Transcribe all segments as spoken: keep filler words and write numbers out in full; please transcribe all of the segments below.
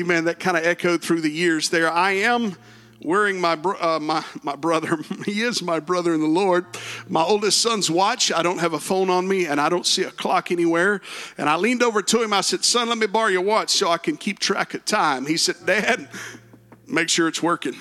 Amen. That kind of echoed through the years there. I am wearing my uh, my my brother. He is my brother in the Lord. My oldest son's watch. I don't have a phone on me, and I don't see a clock anywhere. And I leaned over to him. I said, "Son, let me borrow your watch so I can keep track of time." He said, "Dad, make sure it's working."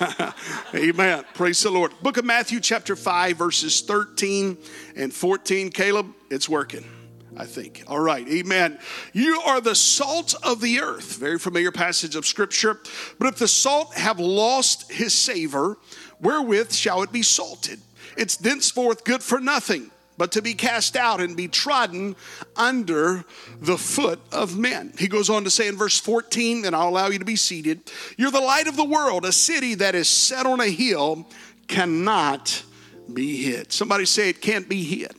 Amen. Praise the Lord. Book of Matthew, chapter five, verses thirteen and fourteen. Caleb, it's working, I think. All right. Amen. You are the salt of the earth. Very familiar passage of scripture. But if the salt have lost his savor, wherewith shall it be salted? It's thenceforth good for nothing, but to be cast out and be trodden under the foot of men. He goes on to say in verse fourteen, and I'll allow you to be seated, you're the light of the world. A city that is set on a hill cannot be hid. Somebody say it can't be hid.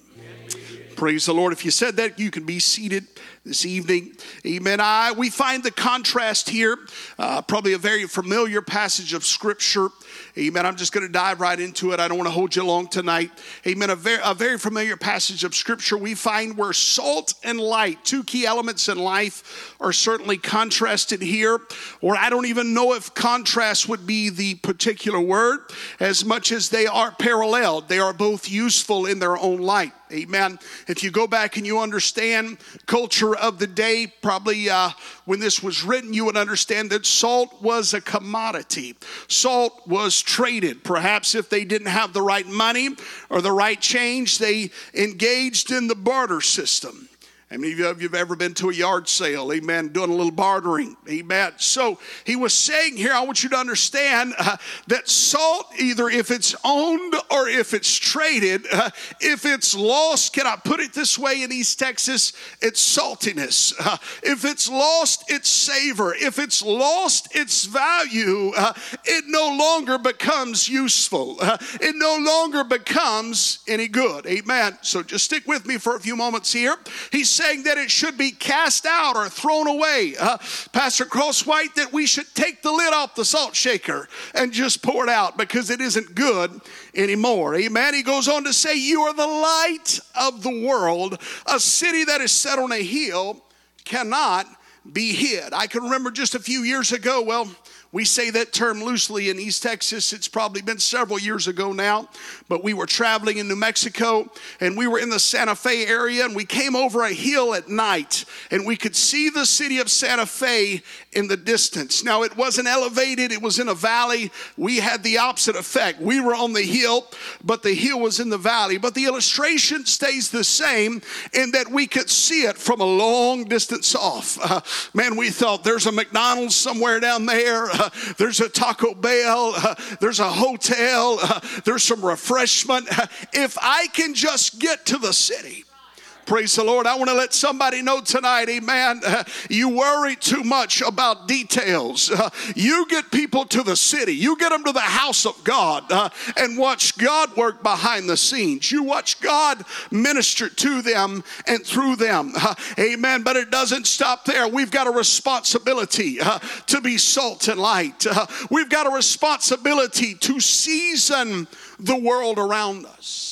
Praise the Lord. If you said that, you can be seated this evening. Amen. I, we find the contrast here, uh, probably a very familiar passage of scripture. Amen. I'm just going to dive right into it. I don't want to hold you long tonight. Amen. A very, a very familiar passage of scripture. We find where salt and light, two key elements in life, are certainly contrasted here. Or I don't even know if contrast would be the particular word, as much as they are paralleled. They are both useful in their own light. Amen. If you go back and you understand culture of the day, probably uh, when this was written, you would understand that salt was a commodity. Salt was traded. Perhaps if they didn't have the right money or the right change, they engaged in the barter system. How many of you have ever been to a yard sale? Amen. Doing a little bartering. Amen. So he was saying here, I want you to understand uh, that salt, either if it's owned or if it's traded, uh, if it's lost, can I put it this way in East Texas? It's saltiness. Uh, if it's lost, it's savor. If it's lost its value, uh, it no longer becomes useful. Uh, it no longer becomes any good. Amen. So just stick with me for a few moments here. He said, saying that it should be cast out or thrown away. Uh, Pastor Crosswhite, that we should take the lid off the salt shaker and just pour it out because it isn't good anymore. Amen. He goes on to say, you are the light of the world. A city that is set on a hill cannot be hid. I can remember just a few years ago, well, we say that term loosely in East Texas. It's probably been several years ago now. But we were traveling in New Mexico, and we were in the Santa Fe area, and we came over a hill at night, and we could see the city of Santa Fe in the distance. Now, it wasn't elevated. It was in a valley. We had the opposite effect. We were on the hill, but the hill was in the valley. But the illustration stays the same in that we could see it from a long distance off. Uh, man, we thought there's a McDonald's somewhere down there. Uh, there's a Taco Bell. Uh, there's a hotel. Uh, there's some refreshment. Uh, if I can just get to the city. Praise the Lord. I want to let somebody know tonight, amen, uh, you worry too much about details. Uh, you get people to the city. You get them to the house of God uh, and watch God work behind the scenes. You watch God minister to them and through them. Uh, amen. But it doesn't stop there. We've got a responsibility uh, to be salt and light. Uh, we've got a responsibility to season the world around us.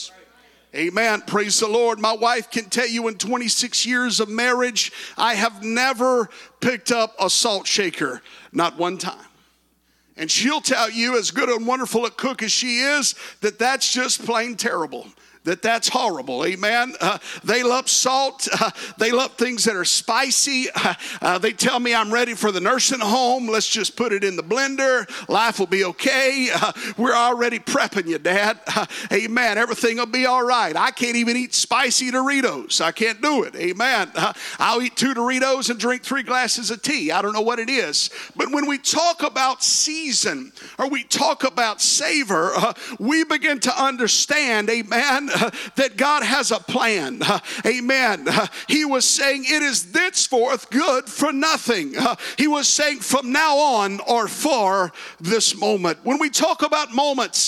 Amen. Praise the Lord. My wife can tell you in twenty-six years of marriage, I have never picked up a salt shaker. Not one time. And she'll tell you, as good and wonderful a cook as she is, that that's just plain terrible. That that's horrible. Amen. Uh, they love salt. Uh, they love things that are spicy. Uh, uh, they tell me I'm ready for the nursing home. Let's just put it in the blender. Life will be okay. Uh, we're already prepping you, Dad. Uh, amen. Everything will be all right. I can't even eat spicy Doritos. I can't do it. Amen. Uh, I'll eat two Doritos and drink three glasses of tea. I don't know what it is. But when we talk about season or we talk about savor, uh, we begin to understand, amen, Uh, that God has a plan. Uh, amen. Uh, he was saying it is thenceforth good for nothing. Uh, he was saying from now on or for this moment. When we talk about moments,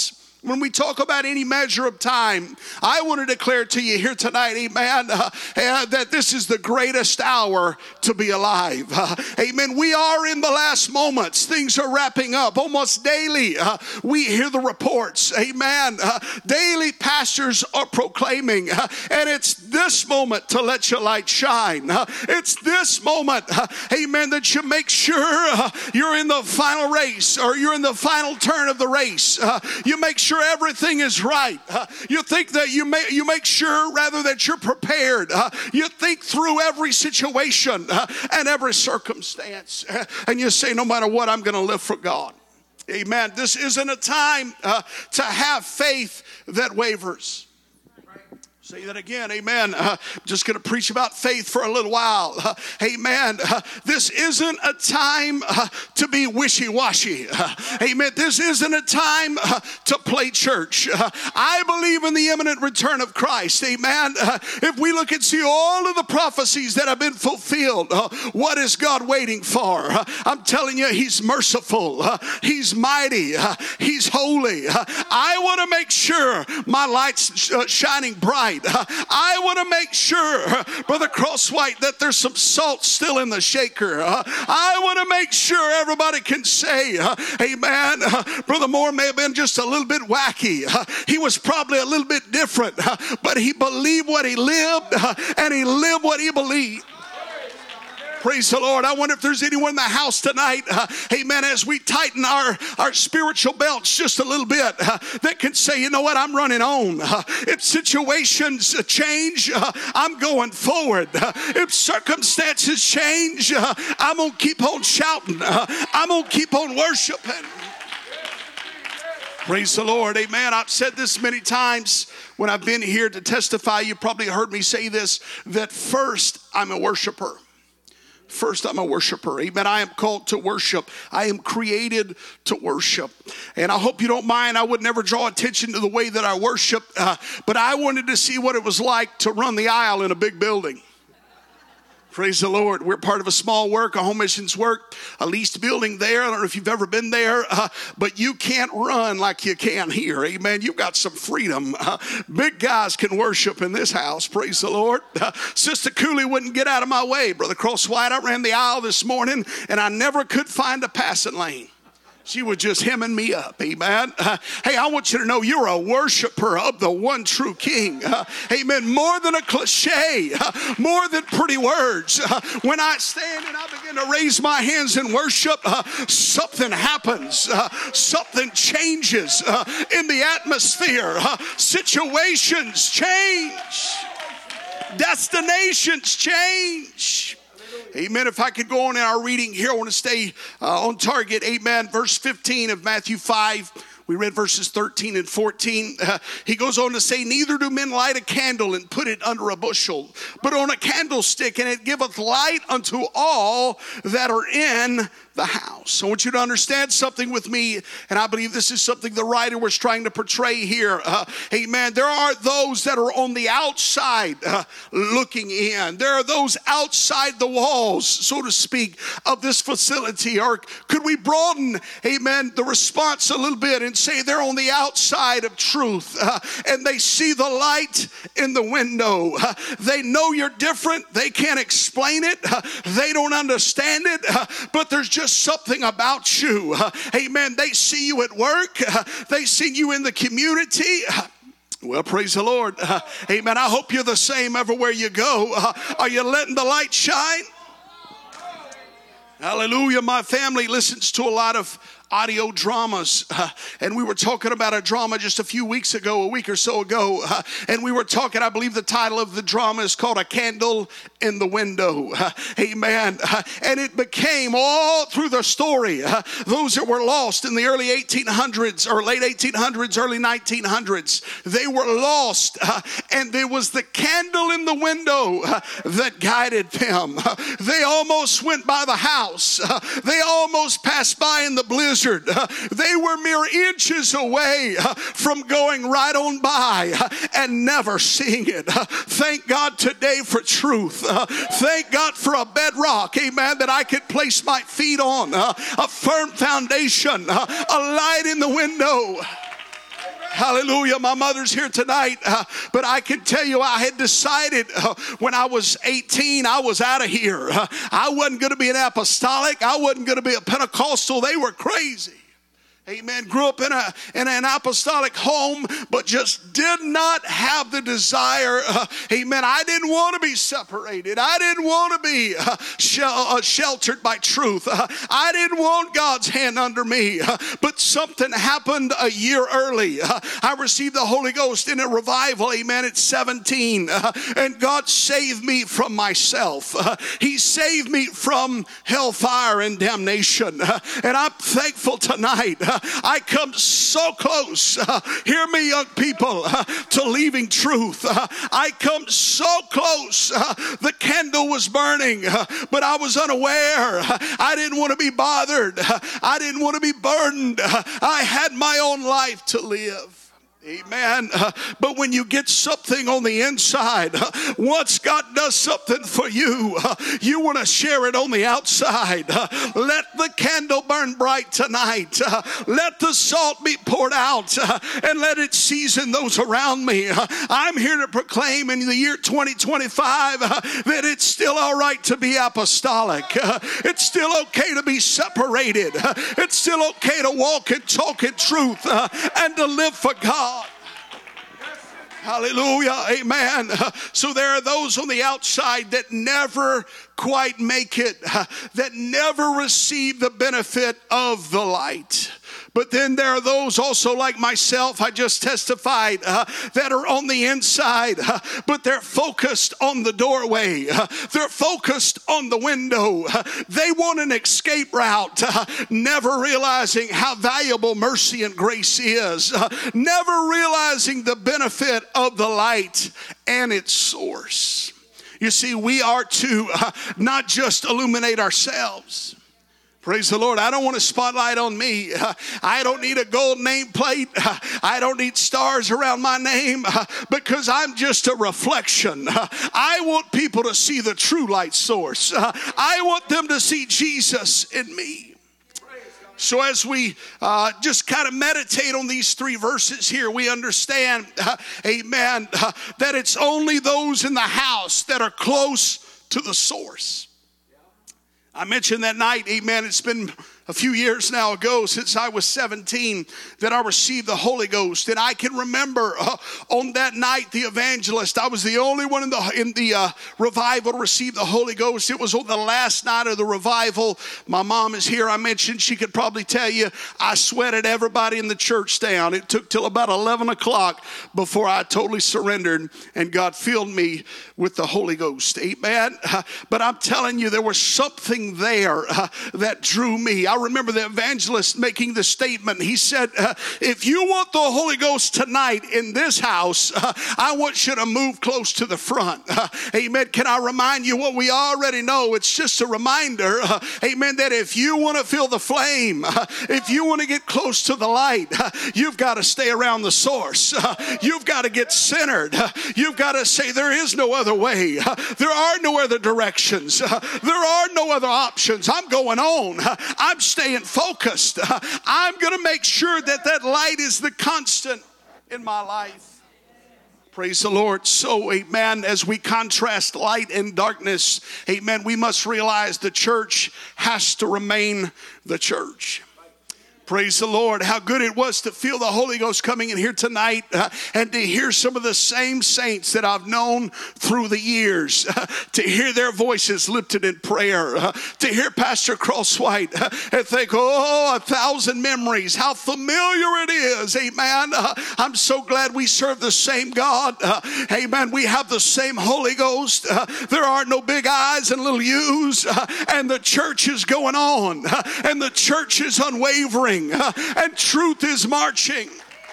When we talk about any measure of time, I want to declare to you here tonight, amen, uh, uh, that this is the greatest hour to be alive. Uh, amen. We are in the last moments. Things are wrapping up almost daily. Uh, we hear the reports, amen. Uh, daily pastors are proclaiming, uh, and it's this moment to let your light shine. Uh, it's this moment, uh, amen, that you make sure uh, you're in the final race, or you're in the final turn of the race. Uh, you make sure everything is right. Uh, you think that you make you make sure rather that you're prepared. Uh, you think through every situation uh, and every circumstance, uh, and you say, no matter what, I'm going to live for God. Amen. This isn't a time uh, to have faith that wavers. Say that again, amen. Uh, just going to preach about faith for a little while. Uh, amen. Uh, this isn't a time uh, to be wishy-washy. Uh, amen. This isn't a time uh, to play church. Uh, I believe in the imminent return of Christ. Amen. Uh, if we look and see all of the prophecies that have been fulfilled, uh, what is God waiting for? Uh, I'm telling you, He's merciful. Uh, he's mighty. Uh, he's holy. Uh, I want to make sure my light's uh, shining bright. I want to make sure, Brother Crosswhite, that there's some salt still in the shaker. I want to make sure everybody can say, amen. Brother Moore may have been just a little bit wacky. He was probably a little bit different, but he believed what he lived, and he lived what he believed. Praise the Lord. I wonder if there's anyone in the house tonight, uh, amen, as we tighten our, our spiritual belts just a little bit, uh, that can say, you know what, I'm running on. Uh, if situations change, uh, I'm going forward. Uh, if circumstances change, uh, I'm going to keep on shouting. Uh, I'm going to keep on worshiping. Praise the Lord. Amen. I've said this many times when I've been here to testify. You probably heard me say this, that first I'm a worshiper. First, I'm a worshiper. Amen. I am called to worship. I am created to worship. And I hope you don't mind. I would never draw attention to the way that I worship. Uh, but I wanted to see what it was like to run the aisle in a big building. Praise the Lord. We're part of a small work, a home missions work, a leased building there. I don't know if you've ever been there, uh, but you can't run like you can here. Amen. You've got some freedom. Uh, big guys can worship in this house. Praise the Lord. Uh, Sister Cooley wouldn't get out of my way. Brother Crosswhite, I ran the aisle this morning, and I never could find a passing lane. She was just hemming me up, amen. Uh, hey, I want you to know you're a worshiper of the one true King. Uh, amen. More than a cliche, uh, more than pretty words. Uh, when I stand and I begin to raise my hands in worship, uh, something happens. Uh, something changes uh, in the atmosphere. Uh, situations change. Destinations change. Amen. If I could go on in our reading here, I want to stay uh, on target. Amen. Verse fifteen of Matthew five. We read verses thirteen and fourteen. Uh, he goes on to say, neither do men light a candle and put it under a bushel, but on a candlestick, and it giveth light unto all that are in the house. I want you to understand something with me, and I believe this is something the writer was trying to portray here. Uh, amen. There are those that are on the outside uh, looking in. There are those outside the walls, so to speak, of this facility. Or could we broaden, amen, the response a little bit and say they're on the outside of truth, uh, and they see the light in the window. Uh, they know you're different. They can't explain it. Uh, they don't understand it, uh, but there's just something about you. Uh, amen. They see you at work. Uh, they see you in the community. Uh, Well, praise the Lord. Uh, amen. I hope you're the same everywhere you go. Uh, are you letting the light shine? Hallelujah. My family listens to a lot of audio dramas, uh, and we were talking about a drama just a few weeks ago, a week or so ago, uh, and we were talking, I believe the title of the drama is called A Candle in the Window. Uh, amen. Uh, and it became all through the story, uh, those that were lost in the early eighteen hundreds or late eighteen hundreds, early nineteen hundreds, they were lost, uh, and there was the candle in the window uh, that guided them. Uh, they almost went by the house. Uh, they almost passed by in the blizzard. Uh, they were mere inches away uh, from going right on by uh, and never seeing it. Uh, thank God today for truth. Uh, thank God for a bedrock, amen, that I could place my feet on. Uh, a firm foundation, uh, a light in the window. Hallelujah. My mother's here tonight. Uh, but I can tell you, I had decided uh, when I was eighteen, I was out of here. Uh, I wasn't going to be an apostolic. I wasn't going to be a Pentecostal. They were crazy. Amen. Grew up in a in an apostolic home, but just did not have the desire. Uh, amen. I didn't want to be separated. I didn't want to be uh, shel- uh, sheltered by truth. Uh, I didn't want God's hand under me. Uh, but something happened a year early. Uh, I received the Holy Ghost in a revival. Amen. At seventeen, uh, and God saved me from myself. Uh, he saved me from hellfire and damnation. Uh, and I'm thankful tonight. Uh, I come so close, uh, hear me young people, uh, to leaving truth. Uh, I come so close. Uh, the candle was burning, uh, but I was unaware. Uh, I didn't want to be bothered. Uh, I didn't want to be burdened. Uh, I had my own life to live. Amen. Uh, but when you get something on the inside, uh, once God does something for you, uh, you want to share it on the outside. Uh, let the candle burn bright tonight. Uh, let the salt be poured out, uh, and let it season those around me. Uh, I'm here to proclaim in the year twenty twenty-five uh, that it's still all right to be apostolic. Uh, it's still okay to be separated. Uh, it's still okay to walk and talk in truth uh, and to live for God. Hallelujah. Amen. So there are those on the outside that never quite make it, that never receive the benefit of the light. But then there are those also like myself, I just testified, uh, that are on the inside, uh, but they're focused on the doorway. Uh, they're focused on the window. Uh, they want an escape route, uh, never realizing how valuable mercy and grace is, uh, never realizing the benefit of the light and its source. You see, we are to uh, not just illuminate ourselves. Praise the Lord. I don't want a spotlight on me. Uh, I don't need a gold nameplate. Uh, I don't need stars around my name uh, because I'm just a reflection. Uh, I want people to see the true light source. Uh, I want them to see Jesus in me. So as we uh, just kind of meditate on these three verses here, we understand, uh, amen, uh, that it's only those in the house that are close to the source. I mentioned that night, amen, it's been a few years now ago since I was seventeen that I received the Holy Ghost. And I can remember uh, on that night, the evangelist, I was the only one in the in the uh, revival to receive the Holy Ghost. It was on the last night of the revival. My mom is here. I mentioned she could probably tell you I sweated everybody in the church down. It took till about eleven o'clock before I totally surrendered and God filled me with the Holy Ghost. Amen. Uh, but I'm telling you, there was something there uh, that drew me. I remember the evangelist making the statement. He said, uh, if you want the Holy Ghost tonight in this house, uh, I want you to move close to the front. Uh, amen. Can I remind you what we already know? It's just a reminder, uh, amen, that if you want to feel the flame, uh, if you want to get close to the light, uh, you've got to stay around the source. Uh, you've got to get centered. Uh, you've got to say there is no other way. Uh, there are no other directions. Uh, there are no other options. I'm going on. Uh, I'm staying focused. Uh, I'm going to make sure that that light is the constant in my life. Praise the Lord. So, amen, as we contrast light and darkness, amen, we must realize the church has to remain the church. Praise the Lord. How good it was to feel the Holy Ghost coming in here tonight uh, and to hear some of the same saints that I've known through the years, uh, to hear their voices lifted in prayer, uh, to hear Pastor Crosswhite uh, and think, oh, a thousand memories, how familiar it is. Amen. Uh, I'm so glad we serve the same God. Uh, amen. We have the same Holy Ghost. Uh, there are no big I's and little U's, uh, and the church is going on, uh, and the church is unwavering. Uh, and truth is marching.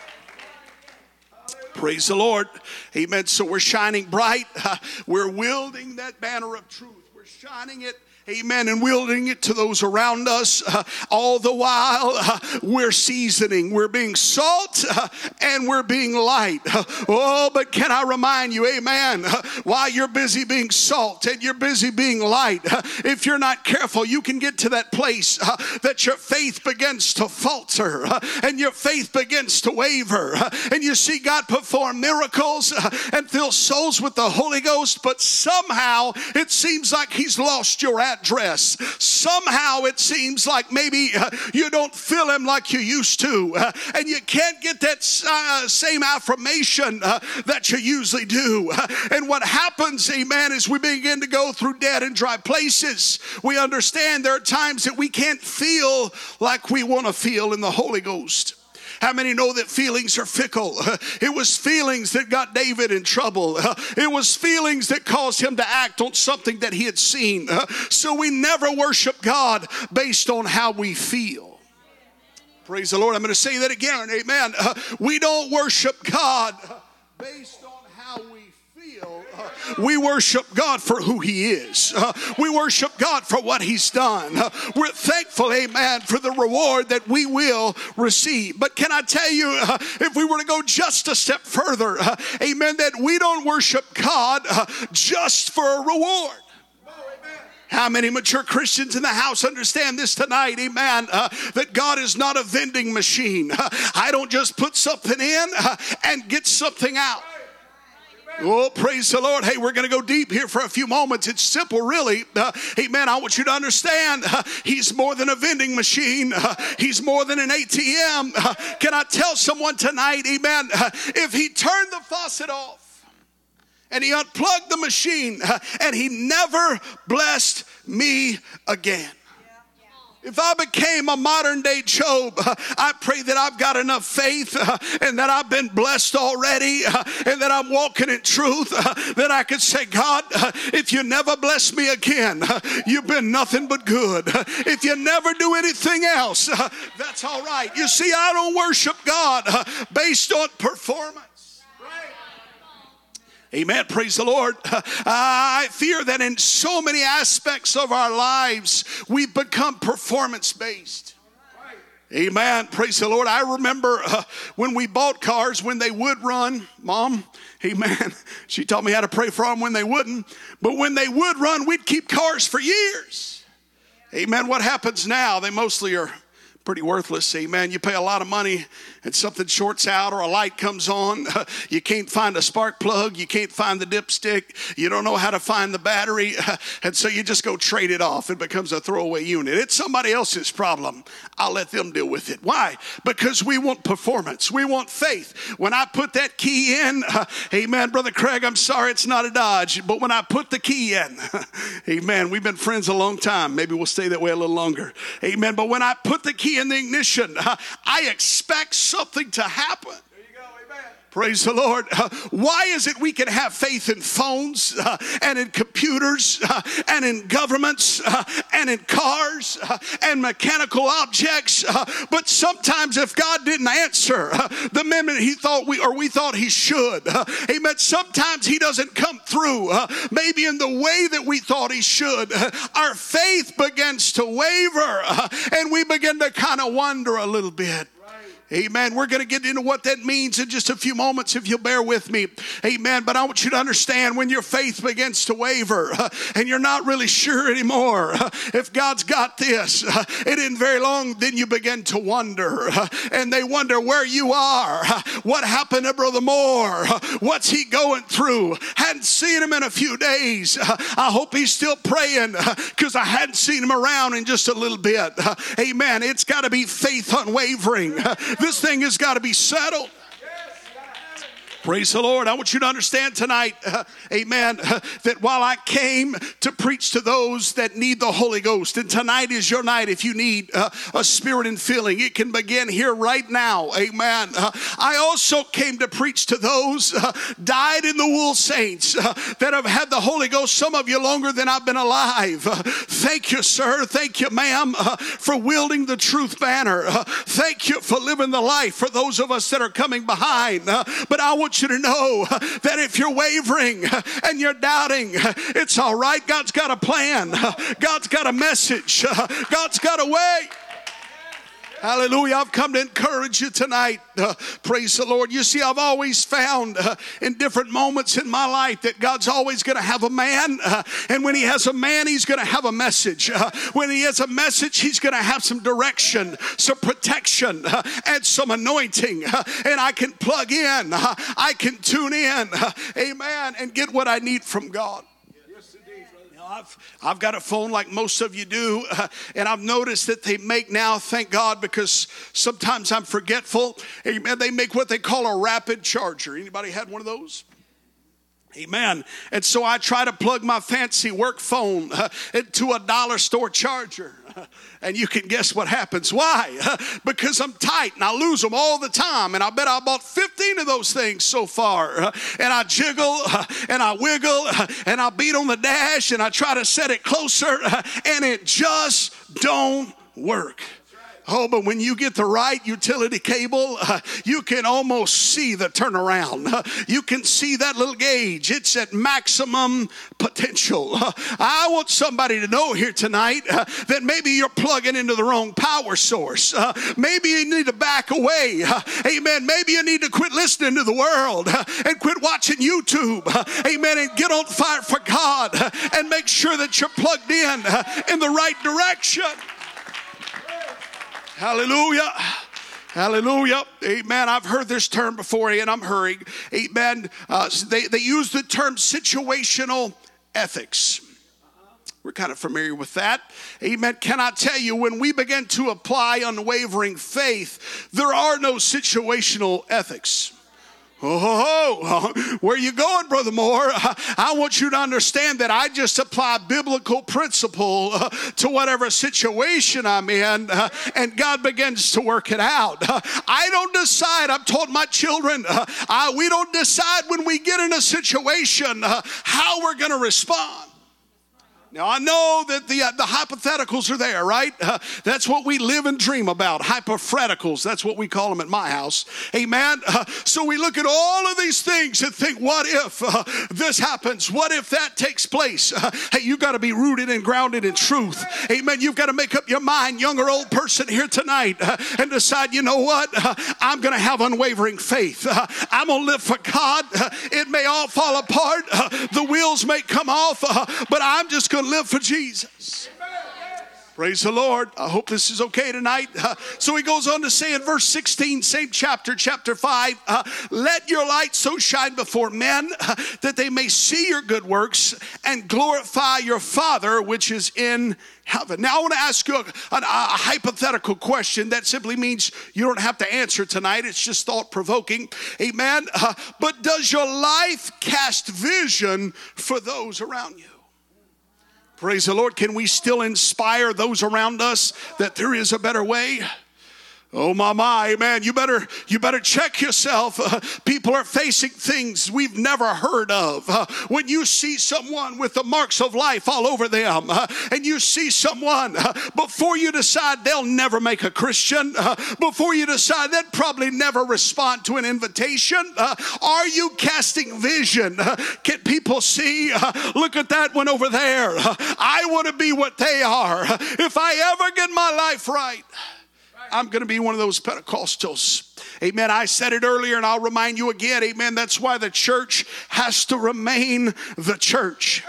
Praise the Lord. Amen. So we're shining bright. Uh, we're wielding that banner of truth. We're shining it, Amen. And wielding it to those around us. Uh, all the while, uh, we're seasoning. We're being salt uh, and we're being light. Uh, oh, but can I remind you, amen, uh, while you're busy being salt and you're busy being light, uh, if you're not careful, you can get to that place uh, that your faith begins to falter uh, and your faith begins to waver. Uh, and you see God perform miracles uh, and fill souls with the Holy Ghost, but somehow it seems like he's lost your address. Somehow it seems like maybe uh, you don't feel him like you used to, uh, and you can't get that uh, same affirmation uh, that you usually do. Uh, and what happens, amen, is we begin to go through dead and dry places. We understand there are times that we can't feel like we want to feel in the Holy Ghost. How many know that feelings are fickle? It was feelings that got David in trouble. It was feelings that caused him to act on something that he had seen. So we never worship God based on how we feel. Praise the Lord. I'm going to say that again. Amen. We don't worship God based on how we feel. We worship God for who he is. Uh, we worship God for what he's done. Uh, we're thankful, amen, for the reward that we will receive. But can I tell you, uh, if we were to go just a step further, uh, amen, that we don't worship God uh, just for a reward. How many mature Christians in the house understand this tonight, amen, uh, that God is not a vending machine. Uh, I don't just put something in uh, and get something out. Oh, praise the Lord. Hey, we're going to go deep here for a few moments. It's simple, really. Uh, amen. I want you to understand uh, he's more than a vending machine. Uh, he's more than an A T M. Uh, can I tell someone tonight, amen, uh, if he turned the faucet off and he unplugged the machine uh, and he never blessed me again. If I became a modern day Job, uh, I pray that I've got enough faith uh, and that I've been blessed already uh, and that I'm walking in truth uh, that I could say, God, uh, if you never bless me again, uh, you've been nothing but good. Uh, if you never do anything else, uh, that's all right. You see, I don't worship God uh, based on performance. Amen. Praise the Lord. Uh, I fear that in so many aspects of our lives, we've become performance-based. Amen. Praise the Lord. I remember uh, when we bought cars, when they would run, Mom, amen, she taught me how to pray for them when they wouldn't. But when they would run, we'd keep cars for years. Amen. What happens now? They mostly are pretty worthless. Amen. You pay a lot of money and something shorts out or a light comes on. You can't find a spark plug. You can't find the dipstick. You don't know how to find the battery. And so you just go trade it off. It becomes a throwaway unit. It's somebody else's problem. I'll let them deal with it. Why? Because we want performance. We want faith. When I put that key in, uh, amen, Brother Craig, I'm sorry it's not a Dodge, but when I put the key in, amen, we've been friends a long time. Maybe we'll stay that way a little longer. Amen. But when I put the key in the ignition, uh, I expect something to happen. There you go, amen. Praise the Lord. Uh, why is it we can have faith in phones uh, and in computers uh, and in governments uh, and in cars uh, and mechanical objects, uh, but sometimes if God didn't answer uh, the minute he thought we or we thought he should, uh, amen, sometimes he doesn't come through uh, maybe in the way that we thought he should. Uh, our faith begins to waver uh, and we begin to kind of wonder a little bit. Amen. We're going to get into what that means in just a few moments if you'll bear with me. Amen. But I want you to understand when your faith begins to waver uh, and you're not really sure anymore uh, if God's got this, uh, it isn't very long then you begin to wonder uh, and they wonder where you are. Uh, what happened to Brother Moore? Uh, what's he going through? Hadn't seen him in a few days. Uh, I hope he's still praying because uh, I hadn't seen him around in just a little bit. Uh, amen. It's got to be faith unwavering. Uh, This thing has got to be settled. Praise the Lord. I want you to understand tonight, uh, amen, uh, that while I came to preach to those that need the Holy Ghost, and tonight is your night if you need uh, a spirit and filling, it can begin here right now, amen. Uh, I also came to preach to those uh, died in the wool saints uh, that have had the Holy Ghost, some of you longer than I've been alive. Uh, thank you, sir. Thank you, ma'am, uh, for wielding the truth banner. Uh, thank you for living the life for those of us that are coming behind. Uh, but I want want you to know that if you're wavering and you're doubting, it's all right. God's got a plan. God's got a message. God's got a way. Hallelujah. I've come to encourage you tonight. Uh, praise the Lord. You see, I've always found uh, in different moments in my life that God's always going to have a man. Uh, and when he has a man, he's going to have a message. Uh, when he has a message, he's going to have some direction, some protection, uh, and some anointing. Uh, and I can plug in. Uh, I can tune in. Uh, amen. And get what I need from God. I've, I've got a phone like most of you do, uh, and I've noticed that they make now, thank God, because sometimes I'm forgetful, amen, they make what they call a rapid charger. Anybody had one of those? Amen. And so I try to plug my fancy work phone uh, into a dollar store charger. And you can guess what happens. Why? Uh, because I'm tight and I lose them all the time. And I bet I bought fifteen of those things so far. Uh, and I jiggle uh, and I wiggle uh, and I beat on the dash and I try to set it closer uh, and it just don't work. Oh, but when you get the right utility cable, uh, you can almost see the turnaround. Uh, you can see that little gauge. It's at maximum potential. Uh, I want somebody to know here tonight uh, that maybe you're plugging into the wrong power source. Uh, maybe you need to back away. Uh, amen. Maybe you need to quit listening to the world uh, and quit watching YouTube. Uh, amen. And get on fire for God uh, and make sure that you're plugged in uh, in the right direction. Hallelujah. Hallelujah. Amen. I've heard this term before and I'm hurrying. Amen. Uh, they, they use the term situational ethics. We're kind of familiar with that. Amen. Can I tell you, when we begin to apply unwavering faith, there are no situational ethics. Oh, where you going, Brother Moore? I want you to understand that I just apply biblical principle uh, to whatever situation I'm in, uh, and God begins to work it out. Uh, I don't decide. I've told my children, uh, I, we don't decide when we get in a situation uh, how we're going to respond. Now, I know that the uh, the hypotheticals are there, right? Uh, that's what we live and dream about, hypotheticals. That's what we call them at my house. Amen? Uh, so we look at all of these things and think, what if uh, this happens? What if that takes place? Uh, hey, you've got to be rooted and grounded in truth. Amen? You've got to make up your mind, young or old person here tonight, uh, and decide, you know what? Uh, I'm going to have unwavering faith. Uh, I'm going to live for God. Uh, it may all fall apart. Uh, the wheels may come off, uh, but I'm just going to live for Jesus. Praise the Lord. I hope this is okay tonight. Uh, so he goes on to say in verse sixteen, same chapter, chapter five, uh, let your light so shine before men uh, that they may see your good works and glorify your Father which is in heaven. Now I want to ask you a, a, a hypothetical question that simply means you don't have to answer tonight. It's just thought-provoking. Amen. Uh, but does your life cast vision for those around you? Praise the Lord. Can we still inspire those around us that there is a better way? Oh my, my, man, you better, you better check yourself. Uh, people are facing things we've never heard of. Uh, when you see someone with the marks of life all over them, uh, and you see someone, uh, before you decide they'll never make a Christian, uh, before you decide they'd probably never respond to an invitation, uh, are you casting vision? Uh, can people see, uh, look at that one over there. Uh, I want to be what they are. Uh, if I ever get my life right, I'm going to be one of those Pentecostals. Amen. I said it earlier and I'll remind you again. Amen. That's why the church has to remain the church.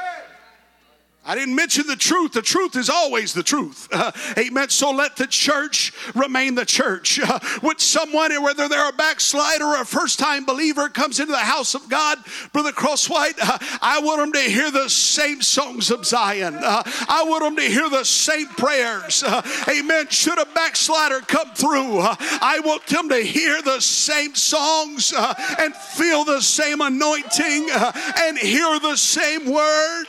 I didn't mention the truth. The truth is always the truth. Uh, amen. So let the church remain the church. Uh, when someone, whether they're a backslider or a first-time believer, comes into the house of God, Brother Crosswhite, uh, I want them to hear the same songs of Zion. Uh, I want them to hear the same prayers. Uh, amen. Should a backslider come through, uh, I want them to hear the same songs uh, and feel the same anointing uh, and hear the same word.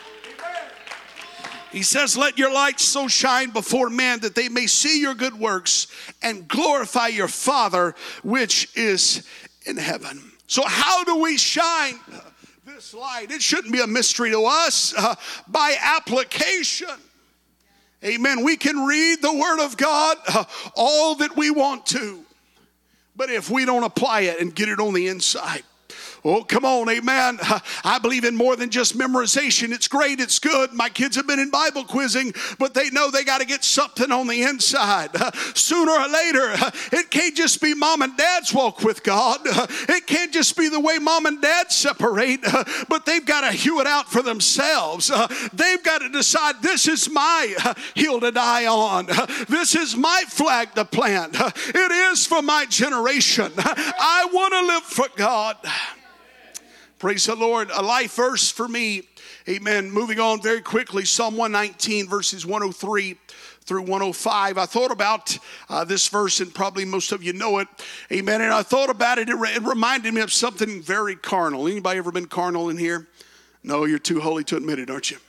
He says, let your light so shine before men that they may see your good works and glorify your Father which is in heaven. So how do we shine this light? It shouldn't be a mystery to us. Uh, by application. Amen. We can read the Word of God uh, all that we want to. But if we don't apply it and get it on the inside, Oh, come on, amen. I believe in more than just memorization. It's great, it's good. My kids have been in Bible quizzing, but they know they got to get something on the inside. Sooner or later, it can't just be mom and dad's walk with God. It can't just be the way mom and dad separate, but they've got to hew it out for themselves. They've got to decide, this is my hill to die on. This is my flag to plant. It is for my generation. I want to live for God. Praise the Lord. A life verse for me. Amen. Moving on very quickly. Psalm one nineteen verses one oh three through one oh five. I thought about uh, this verse, and probably most of you know it. Amen. And I thought about it. It, re- it reminded me of something very carnal. Anybody ever been carnal in here? No, you're too holy to admit it, aren't you?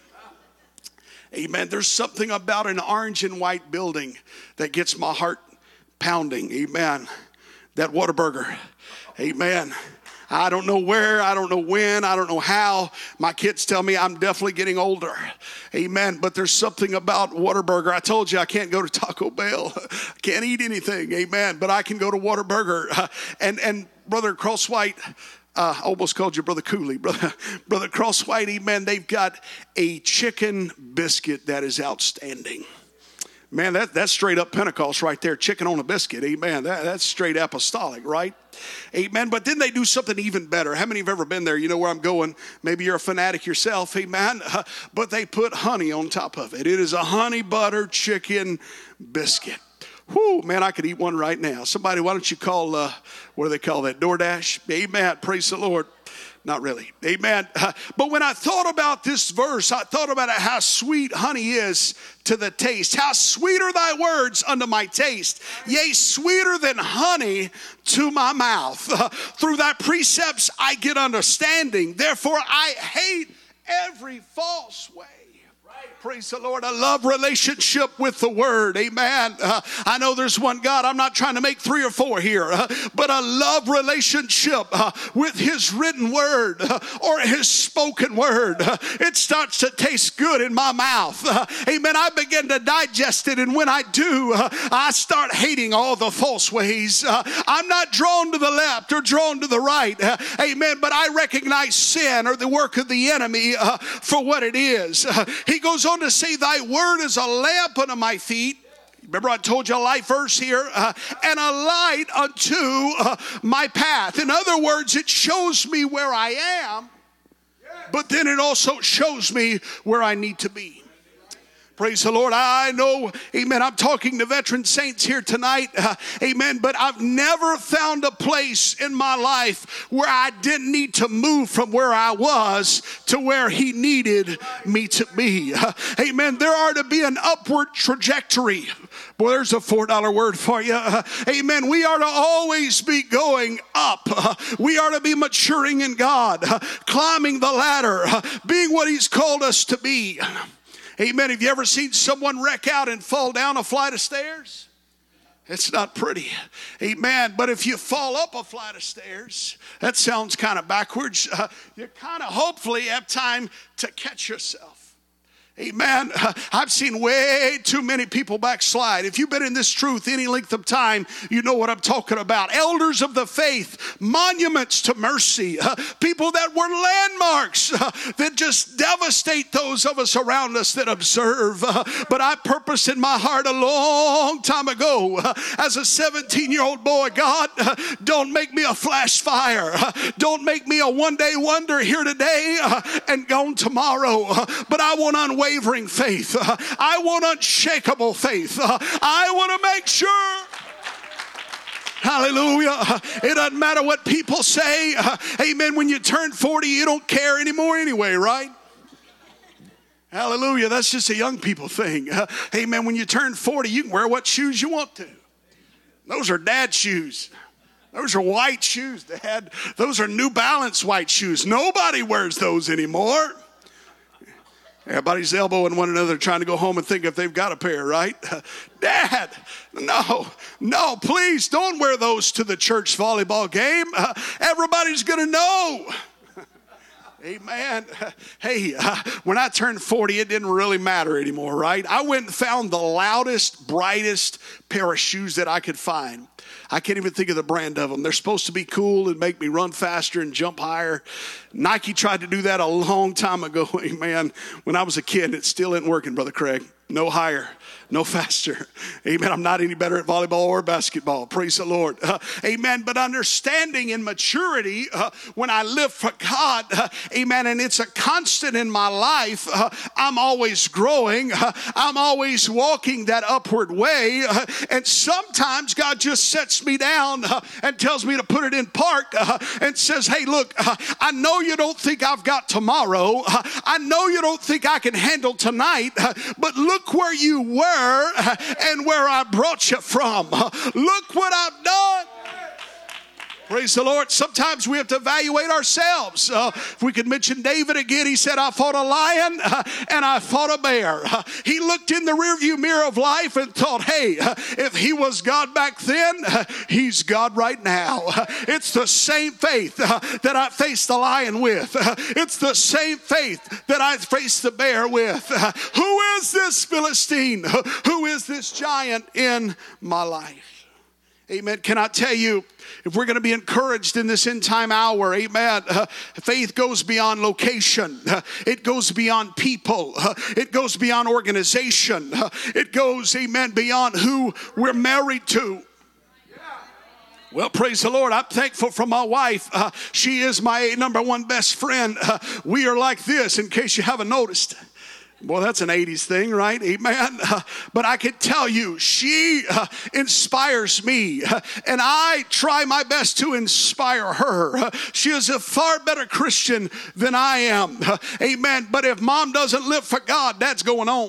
Amen. There's something about an orange and white building that gets my heart pounding. Amen. That Whataburger. Amen. I don't know where, I don't know when, I don't know how. My kids tell me I'm definitely getting older. Amen. But there's something about Whataburger. I told you I can't go to Taco Bell. I can't eat anything. Amen. But I can go to Whataburger. Uh, and, and Brother Crosswhite, uh, I almost called you Brother Cooley. Brother, Brother Crosswhite, amen. They've got a chicken biscuit that is outstanding. Man, that, that's straight up Pentecost right there. Chicken on a biscuit. Amen. That, that's straight apostolic, right? Amen. But then they do something even better. How many have ever been there? You know where I'm going. Maybe you're a fanatic yourself. Amen. Uh, but they put honey on top of it. It is a honey butter chicken biscuit. Whoo, man, I could eat one right now. Somebody, why don't you call, uh, what do they call that? DoorDash? Amen. Praise the Lord. Not really. Amen. Uh, but when I thought about this verse, I thought about it, how sweet honey is to the taste. How sweet are thy words unto my taste. Yea, sweeter than honey to my mouth. Uh, through thy precepts I get understanding. Therefore I hate every false way. Praise the Lord. I love relationship with the word. Amen. Uh, I know there's one God. I'm not trying to make three or four here, uh, but I love relationship uh, with his written word uh, or his spoken word. Uh, it starts to taste good in my mouth. Uh, amen. I begin to digest it, and when I do, uh, I start hating all the false ways. Uh, I'm not drawn to the left or drawn to the right. Uh, amen. But I recognize sin or the work of the enemy uh, for what it is. Uh, he goes on to say, thy word is a lamp unto my feet. Remember I told you a life verse here, uh, and a light unto uh, my path. In other words, it shows me where I am, but then it also shows me where I need to be. Praise the Lord. I know, amen, I'm talking to veteran saints here tonight, uh, amen, but I've never found a place in my life where I didn't need to move from where I was to where he needed me to be. Uh, amen. There are to be an upward trajectory. Boy, there's a four dollar word for you. Uh, amen. We are to always be going up. Uh, we are to be maturing in God, uh, climbing the ladder, uh, being what he's called us to be. Amen. Have you ever seen someone wreck out and fall down a flight of stairs? It's not pretty. Amen. But if you fall up a flight of stairs, that sounds kind of backwards. Uh, you kind of hopefully have time to catch yourself. Amen. Uh, I've seen way too many people backslide. If you've been in this truth any length of time, you know what I'm talking about. Elders of the faith, monuments to mercy, uh, people that were landmarks uh, that just devastate those of us around us that observe. Uh, but I purposed in my heart a long time ago, uh, as a seventeen-year-old boy, God, uh, don't make me a flash fire. Uh, don't make me a one-day wonder here today uh, and gone tomorrow. Uh, but I want unwavering Wavering faith. Uh, I want unshakable faith. Uh, I want to make sure. Hallelujah. Uh, it doesn't matter what people say. Uh, amen. When you turn forty, you don't care anymore anyway, right? Hallelujah. That's just a young people thing. Uh, amen. When you turn forty, you can wear what shoes you want to. Those are dad shoes. Those are white shoes, Dad. Those are New Balance white shoes. Nobody wears those anymore. Everybody's elbowing one another trying to go home and think if they've got a pair, right? Dad, no, no, please don't wear those to the church volleyball game. Uh, everybody's going to know. Amen. Hey, uh, when I turned forty, it didn't really matter anymore, right? I went and found the loudest, brightest pair of shoes that I could find. I can't even think of the brand of them. They're supposed to be cool and make me run faster and jump higher. Nike tried to do that a long time ago. Amen. When I was a kid, it still isn't working, Brother Craig. No higher, no faster. Amen. I'm not any better at volleyball or basketball. Praise the Lord. Uh, amen. But understanding and maturity, uh, when I live for God, uh, amen, and it's a constant in my life, uh, I'm always growing. Uh, I'm always walking that upward way. Uh, and sometimes God just sets me down uh, and tells me to put it in park uh, and says, hey, look, uh, I know you don't think I've got tomorrow. Uh, I know you don't think I can handle tonight, uh, but look Look where you were and where I brought you from. Look what I've done. Praise the Lord. Sometimes we have to evaluate ourselves. Uh, if we could mention David again, he said, I fought a lion uh, and I fought a bear. Uh, he looked in the rearview mirror of life and thought, hey, uh, if he was God back then, uh, he's God right now. Uh, it's the same faith uh, that I faced the lion with. Uh, it's the same faith that I faced the bear with. Uh, who is this Philistine? Uh, who is this giant in my life? Amen. Can I tell you, if we're going to be encouraged in this end time hour, amen, uh, faith goes beyond location. Uh, it goes beyond people. Uh, it goes beyond organization. Uh, it goes, amen, beyond who we're married to. Well, praise the Lord. I'm thankful for my wife. Uh, she is my number one best friend. Uh, we are like this, in case you haven't noticed. Well, that's an eighties thing, right? Amen. Uh, but I can tell you, she uh, inspires me, uh, and I try my best to inspire her. Uh, she is a far better Christian than I am. Uh, amen. But if mom doesn't live for God, that's going on.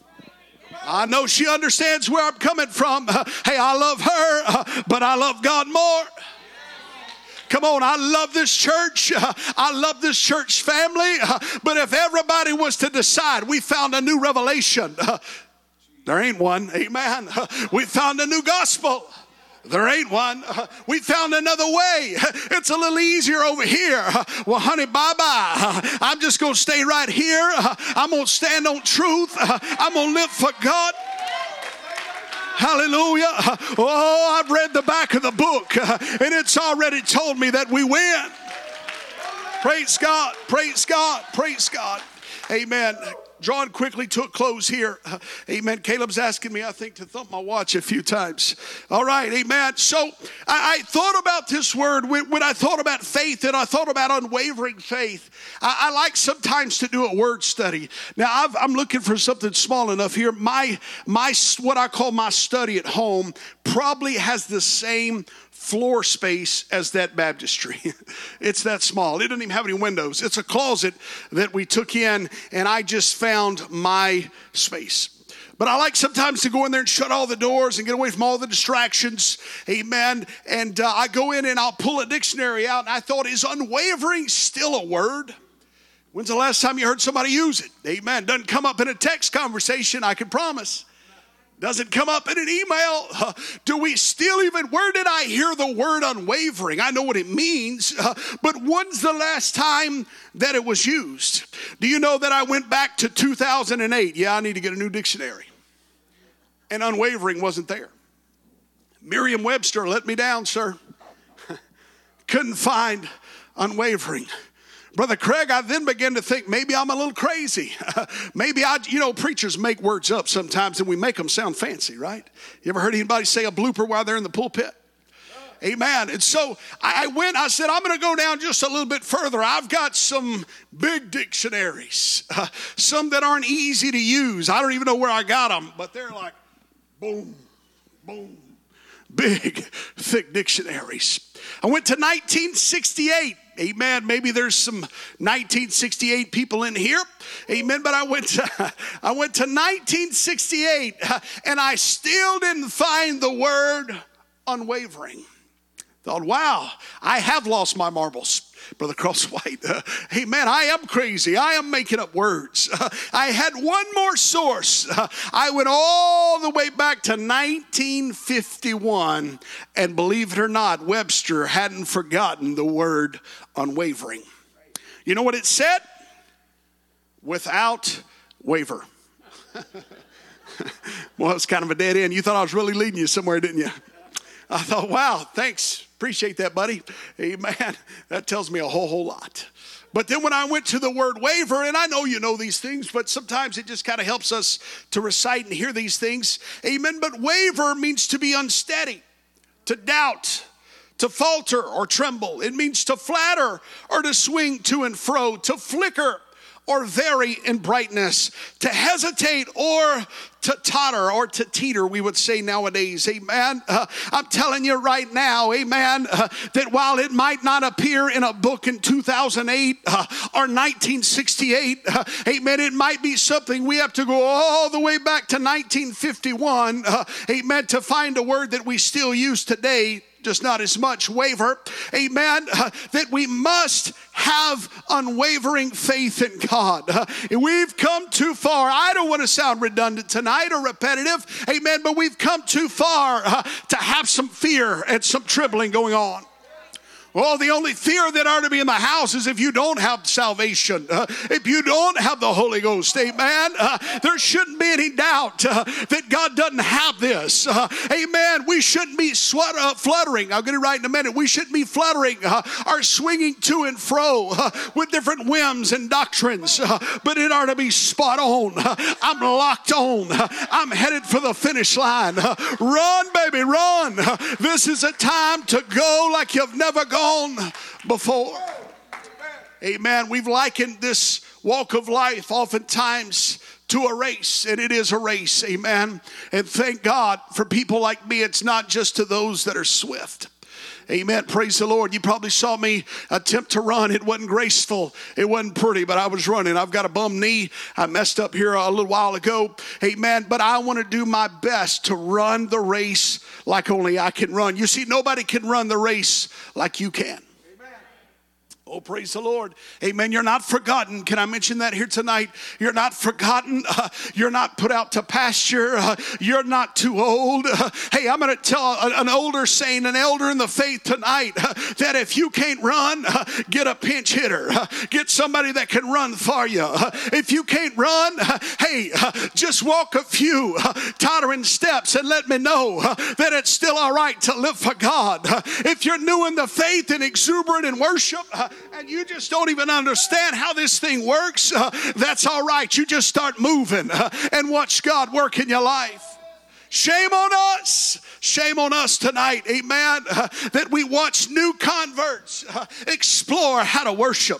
I know she understands where I'm coming from. Uh, hey, I love her, uh, but I love God more. Come on, I love this church. Uh, I love this church family. Uh, but if everybody was to decide we found a new revelation, uh, there ain't one. Amen. Uh, we found a new gospel. There ain't one. Uh, we found another way. It's a little easier over here. Uh, well, honey, bye-bye. Uh, I'm just going to stay right here. Uh, I'm going to stand on truth. Uh, I'm going to live for God. Hallelujah. Oh, I've read the back of the book, uh, and it's already told me that we win. Praise God. Praise God. Praise God. Amen. Drawing quickly to a close here. Uh, amen. Caleb's asking me, I think, to thump my watch a few times. All right. Amen. So I, I thought about this word when, when I thought about faith, and I thought about unwavering faith. I, I like sometimes to do a word study. Now, I've, I'm looking for something small enough here. My, my, what I call my study at home probably has the same floor space as that baptistry. It's that small. It doesn't even have any windows. It's a closet that we took in, and I just found my space. But I like sometimes to go in there and shut all the doors and get away from all the distractions. Amen. And uh, I go in and I'll pull a dictionary out, and I thought, is unwavering still a word? When's the last time you heard somebody use it? Amen. Doesn't come up in a text conversation, I can promise. Doesn't come up in an email. Uh, do we still even, where did I hear the word unwavering? I know what it means, uh, but when's the last time that it was used? Do you know that I went back to two thousand eight? Yeah, I need to get a new dictionary. And unwavering wasn't there. Merriam-Webster let me down, sir. Couldn't find unwavering. Brother Craig, I then began to think maybe I'm a little crazy. Maybe I, you know, preachers make words up sometimes and we make them sound fancy, right? You ever heard anybody say a blooper while they're in the pulpit? Amen. And so I went, I said, I'm going to go down just a little bit further. I've got some big dictionaries, uh, some that aren't easy to use. I don't even know where I got them, but they're like boom, boom, big, thick dictionaries. I went to nineteen sixty-eight. Amen. Maybe there's some nineteen sixty-eight people in here. Amen. But I went to, I went to nineteen sixty-eight and I still didn't find the word unwavering. Thought, wow, I have lost my marbles. Brother Crosswhite, uh, hey man, I am crazy. I am making up words. Uh, I had one more source. Uh, I went all the way back to nineteen fifty-one, and believe it or not, Webster hadn't forgotten the word unwavering. You know what it said? Without waver. Well, it's kind of a dead end. You thought I was really leading you somewhere, didn't you? I thought, wow, thanks. Appreciate that, buddy. Amen. That tells me a whole, whole lot. But then when I went to the word waver, and I know you know these things, but sometimes it just kind of helps us to recite and hear these things. Amen. But waver means to be unsteady, to doubt, to falter or tremble. It means to flatter or to swing to and fro, to flicker or vary in brightness, to hesitate or to totter or to teeter, we would say nowadays. Amen. Uh, I'm telling you right now, amen, uh, that while it might not appear in a book in two thousand eight uh, or nineteen sixty-eight, uh, amen, it might be something we have to go all the way back to nineteen fifty-one, uh, amen, to find a word that we still use today, just not as much, waver, amen, uh, that we must have unwavering faith in God. Uh, we've come too far. I don't want to sound redundant tonight or repetitive, amen, but we've come too far uh, to have some fear and some trembling going on. Well, the only fear that ought to be in the house is if you don't have salvation, uh, if you don't have the Holy Ghost, amen. Uh, there shouldn't be any doubt uh, that God doesn't have this. Uh, amen. We shouldn't be sweat, uh, fluttering. I'll get it right in a minute. We shouldn't be fluttering uh, or swinging to and fro uh, with different whims and doctrines, uh, but it ought to be spot on. Uh, I'm locked on. Uh, I'm headed for the finish line. Uh, run, baby, run. Uh, this is a time to go like you've never gone before. Amen. We've likened this walk of life oftentimes to a race, and it is a race. Amen. And thank God for people like me. It's not just to those that are swift. Amen. Praise the Lord. You probably saw me attempt to run. It wasn't graceful. It wasn't pretty, but I was running. I've got a bum knee. I messed up here a little while ago. Amen. But I want to do my best to run the race like only I can run. You see, nobody can run the race like you can. Oh, praise the Lord. Amen. You're not forgotten. Can I mention that here tonight? You're not forgotten. Uh, you're not put out to pasture. Uh, you're not too old. Uh, hey, I'm going to tell a, an older saint, an elder in the faith tonight, uh, that if you can't run, uh, get a pinch hitter. Uh, get somebody that can run for you. Uh, if you can't run, uh, hey, uh, just walk a few uh, tottering steps and let me know uh, that it's still all right to live for God. Uh, if you're new in the faith and exuberant in worship, uh, and you just don't even understand how this thing works, uh, that's all right. You just start moving uh, and watch God work in your life. Shame on us. Shame on us tonight, amen, uh, that we watch new converts uh, explore how to worship.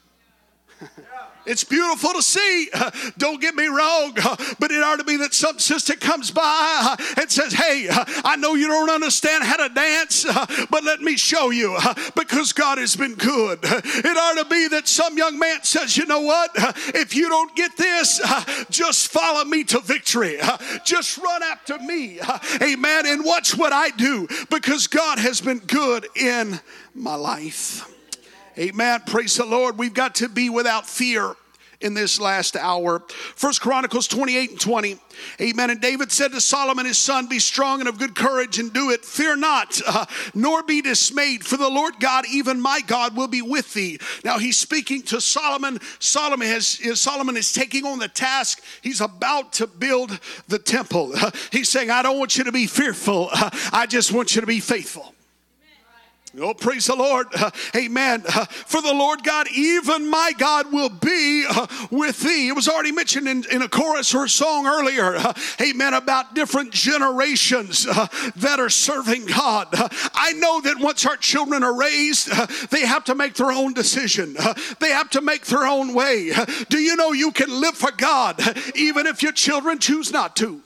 It's beautiful to see. Uh, don't get me wrong, uh, but it ought to be that some sister comes by uh, and says, hey, uh, I know you don't understand how to dance, uh, but let me show you uh, because God has been good. Uh, it ought to be that some young man says, you know what? Uh, if you don't get this, uh, just follow me to victory. Uh, just run after me. Uh, amen. And watch what I do because God has been good in my life. Amen. Praise the Lord. We've got to be without fear in this last hour. First Chronicles twenty-eight and twenty. Amen. And David said to Solomon his son, be strong and of good courage and do it. Fear not, uh, nor be dismayed, for the Lord God, even my God, will be with thee. Now he's speaking to Solomon. Solomon has is Solomon is taking on the task. He's about to build the temple. Uh, he's saying, I don't want you to be fearful. Uh, I just want you to be faithful. Oh, praise the Lord. Uh, amen. Uh, for the Lord God, even my God, will be uh, with thee. It was already mentioned in, in a chorus or a song earlier. Uh, amen. About different generations uh, that are serving God. Uh, I know that once our children are raised, uh, they have to make their own decision. Uh, they have to make their own way. Uh, do you know you can live for God uh, even if your children choose not to?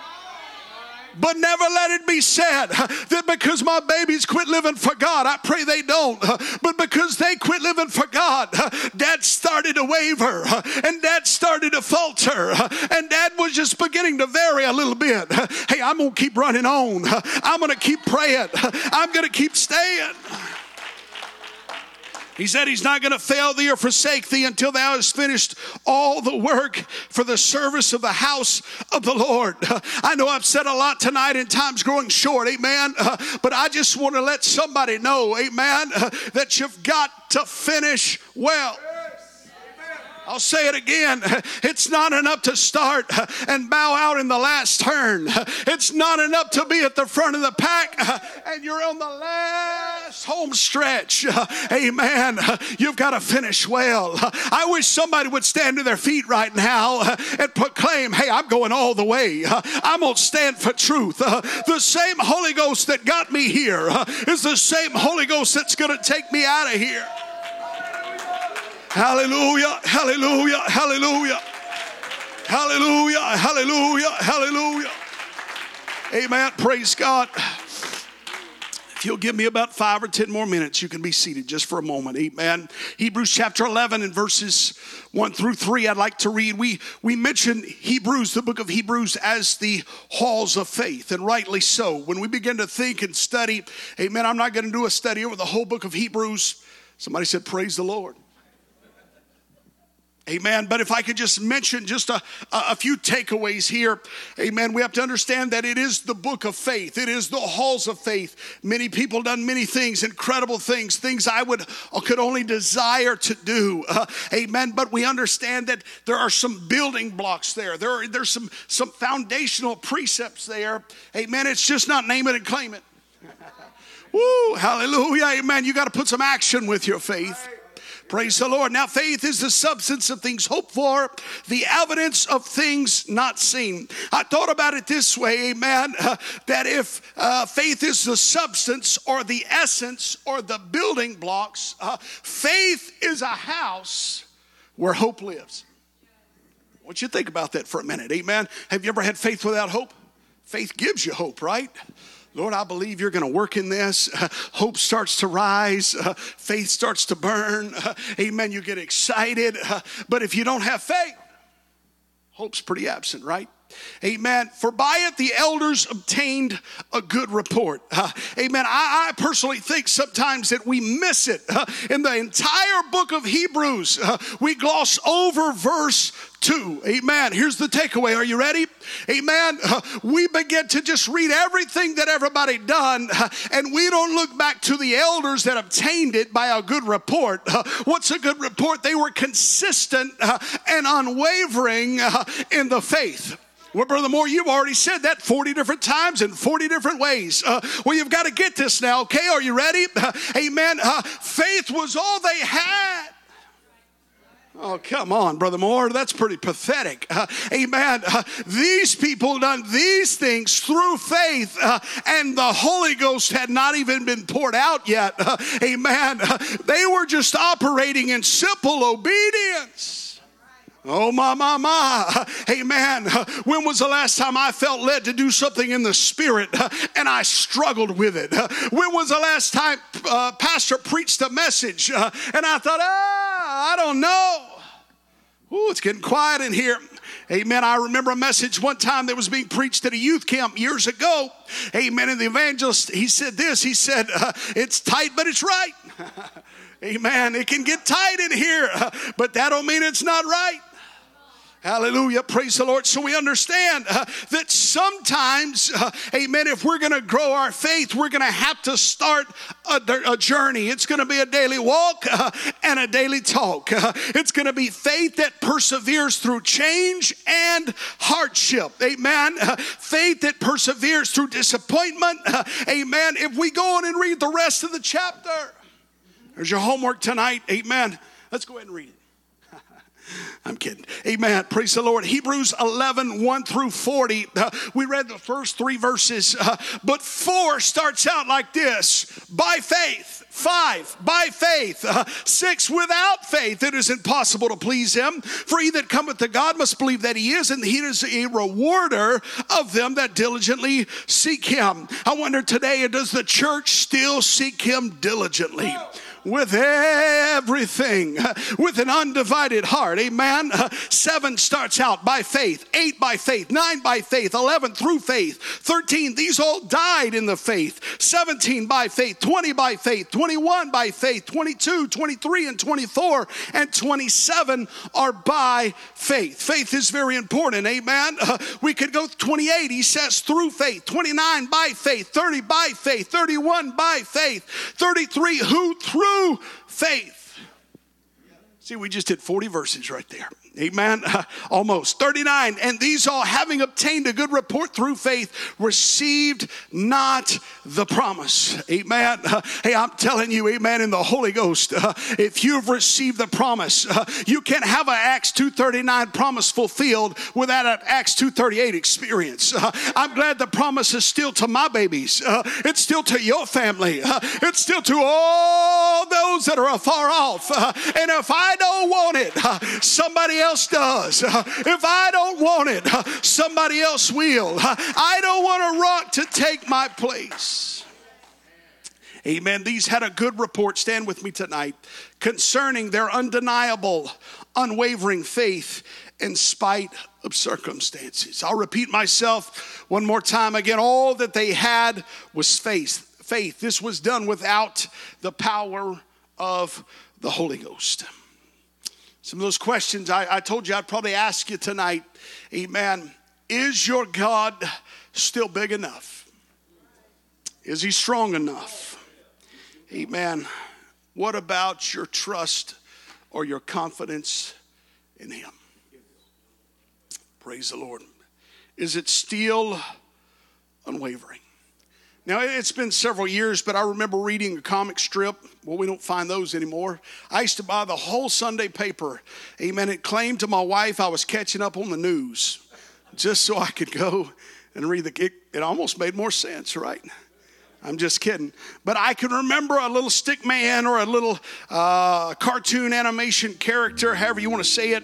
But never let it be said that because my babies quit living for God, I pray they don't, but because they quit living for God, Dad started to waver and Dad started to falter and Dad was just beginning to vary a little bit. Hey, I'm going to keep running on. I'm going to keep praying. I'm going to keep staying. He said he's not going to fail thee or forsake thee until thou hast finished all the work for the service of the house of the Lord. I know I've said a lot tonight and time's growing short, amen. Uh, but I just want to let somebody know, amen, uh, that you've got to finish well. I'll say it again. It's not enough to start and bow out in the last turn. It's not enough to be at the front of the pack and you're on the last home stretch. Amen. You've got to finish well. I wish somebody would stand to their feet right now and proclaim, hey, I'm going all the way. I'm going to stand for truth. The same Holy Ghost that got me here is the same Holy Ghost that's going to take me out of here. Hallelujah, hallelujah, hallelujah, hallelujah, hallelujah, hallelujah. Amen. Praise God. If you'll give me about five or ten more minutes, you can be seated just for a moment. Amen. Hebrews chapter eleven and verses one through three, I'd like to read. We, we mentioned Hebrews, the book of Hebrews, as the halls of faith, and rightly so. When we begin to think and study, amen, I'm not going to do a study over the whole book of Hebrews. Somebody said, praise the Lord. Amen. But if I could just mention just a, a few takeaways here. Amen. We have to understand that it is the book of faith. It is the halls of faith. Many people done many things, incredible things, things I would could only desire to do. Uh, amen. But we understand that there are some building blocks there. There are, there's some, some foundational precepts there. Amen. It's just not name it and claim it. Woo, hallelujah. Amen. You got to put some action with your faith. Praise the Lord. Now, faith is the substance of things hoped for, the evidence of things not seen. I thought about it this way, amen, uh, that if uh, faith is the substance or the essence or the building blocks, uh, faith is a house where hope lives. I want you to think about that for a minute, amen. Have you ever had faith without hope? Faith gives you hope, right? Lord, I believe you're going to work in this. Uh, hope starts to rise. Uh, faith starts to burn. Uh, amen. You get excited. Uh, but if you don't have faith, hope's pretty absent, right? Amen. For by it the elders obtained a good report. Uh, amen. I, I personally think sometimes that we miss it. Uh, in the entire book of Hebrews, uh, we gloss over verse two. Amen. Here's the takeaway. Are you ready? Amen. Uh, we begin to just read everything that everybody done, uh, and we don't look back to the elders that obtained it by a good report. Uh, what's a good report? They were consistent uh, and unwavering uh, in the faith. Well, Brother Moore, you've already said that forty different times in forty different ways. Uh, well, you've got to get this now, okay? Are you ready? Uh, amen. Uh, faith was all they had. Oh, come on, Brother Moore. That's pretty pathetic. Uh, amen. Uh, these people done these things through faith, uh, and the Holy Ghost had not even been poured out yet. Uh, amen. Uh, they were just operating in simple obedience. Oh, my, my, my. Amen. When was the last time I felt led to do something in the Spirit and I struggled with it? When was the last time uh, Pastor preached a message uh, and I thought, ah, I don't know. Ooh, it's getting quiet in here. Amen. I remember a message one time that was being preached at a youth camp years ago. Amen. And the evangelist, he said this. He said, uh, it's tight, but it's right. Amen. It can get tight in here, uh, but that don't mean it's not right. Hallelujah. Praise the Lord. So we understand uh, that sometimes, uh, amen, if we're going to grow our faith, we're going to have to start a, a journey. It's going to be a daily walk uh, and a daily talk. Uh, it's going to be faith that perseveres through change and hardship. Amen. Uh, faith that perseveres through disappointment. Uh, amen. If we go on and read the rest of the chapter, there's your homework tonight. Amen. Let's go ahead and read it. I'm kidding. Amen. Praise the Lord. Hebrews eleven, one through forty. Uh, we read the first three verses, uh, but four starts out like this. By faith. Five, by faith. Uh, six, without faith it is impossible to please him. For he that cometh to God must believe that he is, and he is a rewarder of them that diligently seek him. I wonder today, does the church still seek him diligently? With everything, with an undivided heart. Amen. Uh, seven starts out by faith. Eight by faith. Nine by faith. Eleven through faith. Thirteen, these all died in the faith. Seventeen by faith. Twenty by faith. Twenty-one by faith. Twenty-two, twenty-three, and twenty-four, and twenty-seven are by faith. Faith is very important. Amen. Uh, we could go twenty-eight. He says through faith. twenty-nine by faith. thirty by faith. thirty-one by faith. thirty-three who through faith. See, we just did forty verses right there. Amen. Uh, almost. thirty-nine. And these all, having obtained a good report through faith, received not the promise. Amen. Uh, hey, I'm telling you, amen, in the Holy Ghost, uh, if you've received the promise, uh, you can't have an Acts two thirty-nine promise fulfilled without an Acts two thirty-eight experience. Uh, I'm glad the promise is still to my babies. Uh, it's still to your family. Uh, it's still to all those that are afar off. Uh, and if I don't want it, uh, somebody else does. Uh, if I don't want it, uh, somebody else will. Uh, I don't want a rock to take my place. Amen. These had a good report. Stand with me tonight. Concerning their undeniable, unwavering faith in spite of circumstances. I'll repeat myself one more time again. All that they had was faith. Faith. This was done without the power of the Holy Ghost. Some of those questions I, I told you I'd probably ask you tonight. Amen. Is your God still big enough? Is he strong enough? Amen. What about your trust or your confidence in him? Praise the Lord. Is it still unwavering? Now, it's been several years, but I remember reading a comic strip. Well, we don't find those anymore. I used to buy the whole Sunday paper. Amen. It claimed to my wife I was catching up on the news just so I could go and read the, it, it almost made more sense, right? I'm just kidding. But I can remember a little stick man or a little uh, cartoon animation character, however you want to say it,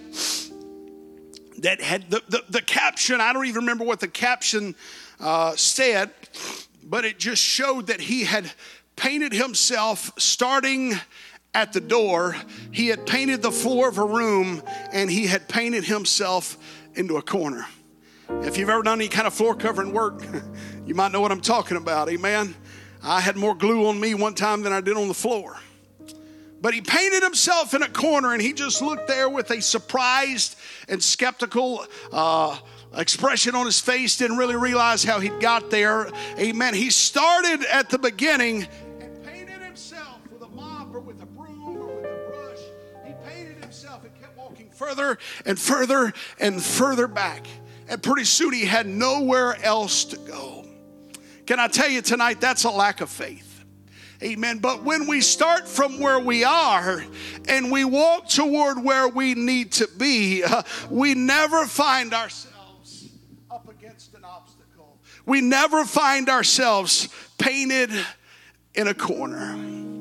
that had the, the, the caption. I don't even remember what the caption uh, said, but it just showed that he had painted himself starting at the door. He had painted the floor of a room, and he had painted himself into a corner. If you've ever done any kind of floor covering work, you might know what I'm talking about. Amen. I had more glue on me one time than I did on the floor. But he painted himself in a corner, and he just looked there with a surprised and skeptical uh, expression on his face. Didn't really realize how he got there. Amen. He started at the beginning and painted himself with a mop or with a broom or with a brush. He painted himself and kept walking further and further and further back. And pretty soon he had nowhere else to go. Can I tell you tonight, that's a lack of faith. Amen. But when we start from where we are and we walk toward where we need to be, uh, we never find ourselves up against an obstacle. We never find ourselves painted in a corner.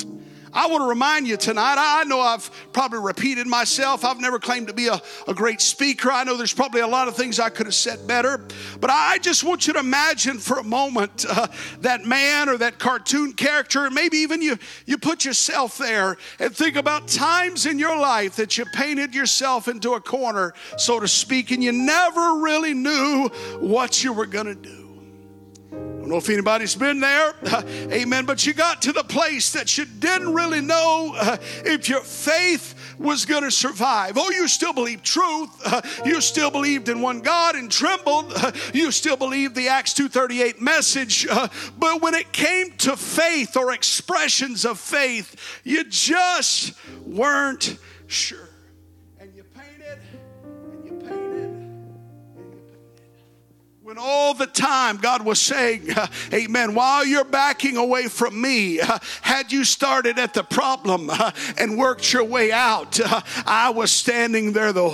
I want to remind you tonight, I know I've probably repeated myself. I've never claimed to be a, a great speaker. I know there's probably a lot of things I could have said better. But I just want you to imagine for a moment uh, that man or that cartoon character, and maybe even you, you put yourself there and think about times in your life that you painted yourself into a corner, so to speak, and you never really knew what you were going to do. I don't know if anybody's been there, uh, amen, but you got to the place that you didn't really know uh, if your faith was going to survive. Oh, you still believed truth. Uh, you still believed in one God and trembled. Uh, you still believed the Acts two thirty-eight message. Uh, but when it came to faith or expressions of faith, you just weren't sure. And you painted and you painted and you painted. When all the time God was saying, uh, amen, while you're backing away from me, uh, had you started at the problem uh, and worked your way out, uh, I was standing there the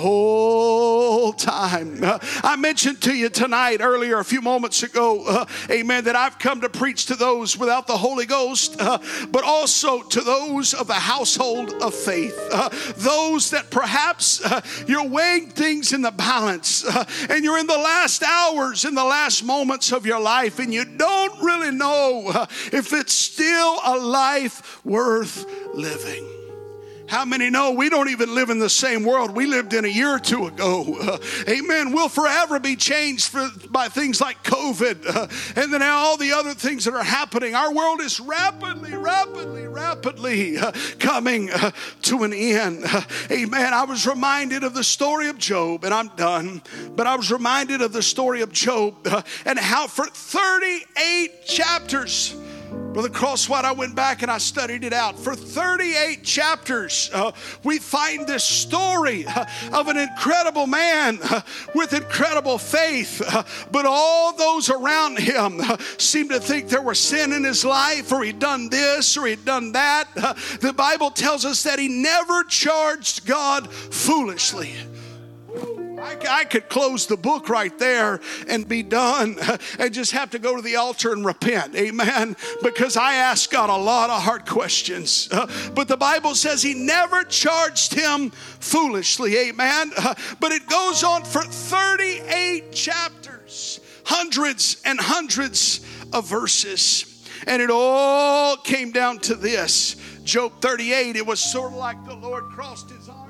whole time. Uh, I mentioned to you tonight, earlier, a few moments ago, uh, amen, that I've come to preach to those without the Holy Ghost, uh, but also to those of the household of faith. Uh, those that perhaps uh, you're weighing things in the balance uh, and you're in the last hours, in the last moments of your life, and you don't really know uh, if it's still a life worth living. How many know we don't even live in the same world we lived in a year or two ago? Uh, amen. We'll forever be changed for, by things like COVID uh, and then all the other things that are happening. Our world is rapidly, rapidly, rapidly uh, coming uh, to an end. Uh, amen. I was reminded of the story of Job, and I'm done, but I was reminded of the story of Job uh, and how for thirty-eight chapters Brother Crosswhite, I went back and I studied it out. For thirty-eight chapters, uh, we find this story uh, of an incredible man uh, with incredible faith. Uh, but all those around him uh, seemed to think there was sin in his life, or he'd done this, or he'd done that. Uh, the Bible tells us that he never charged God foolishly. I, I could close the book right there and be done and just have to go to the altar and repent. Amen. Because I asked God a lot of hard questions. Uh, but the Bible says he never charged him foolishly. Amen. Uh, but it goes on for thirty-eight chapters, hundreds and hundreds of verses. And it all came down to this. Job thirty-eight, it was sort of like the Lord crossed his arms,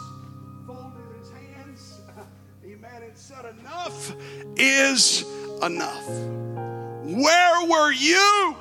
said, enough is enough. Where were you?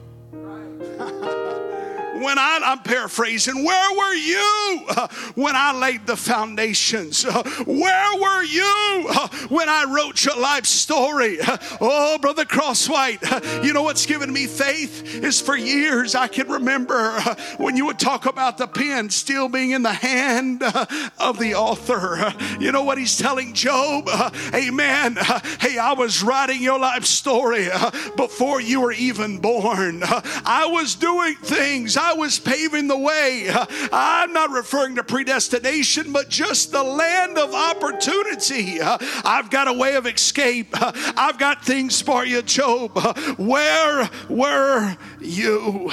When I, I'm paraphrasing, where were you uh, when I laid the foundations? Uh, where were you uh, when I wrote your life story? Uh, oh, Brother Crosswhite, uh, you know what's given me faith is for years I can remember uh, when you would talk about the pen still being in the hand uh, of the author. Uh, you know what he's telling Job? Uh, amen. Uh, hey, I was writing your life story uh, before you were even born. Uh, I was doing things. I was paving the way. I'm not referring to predestination, but just the land of opportunity. I've got a way of escape. I've got things for you, Job. Where were you?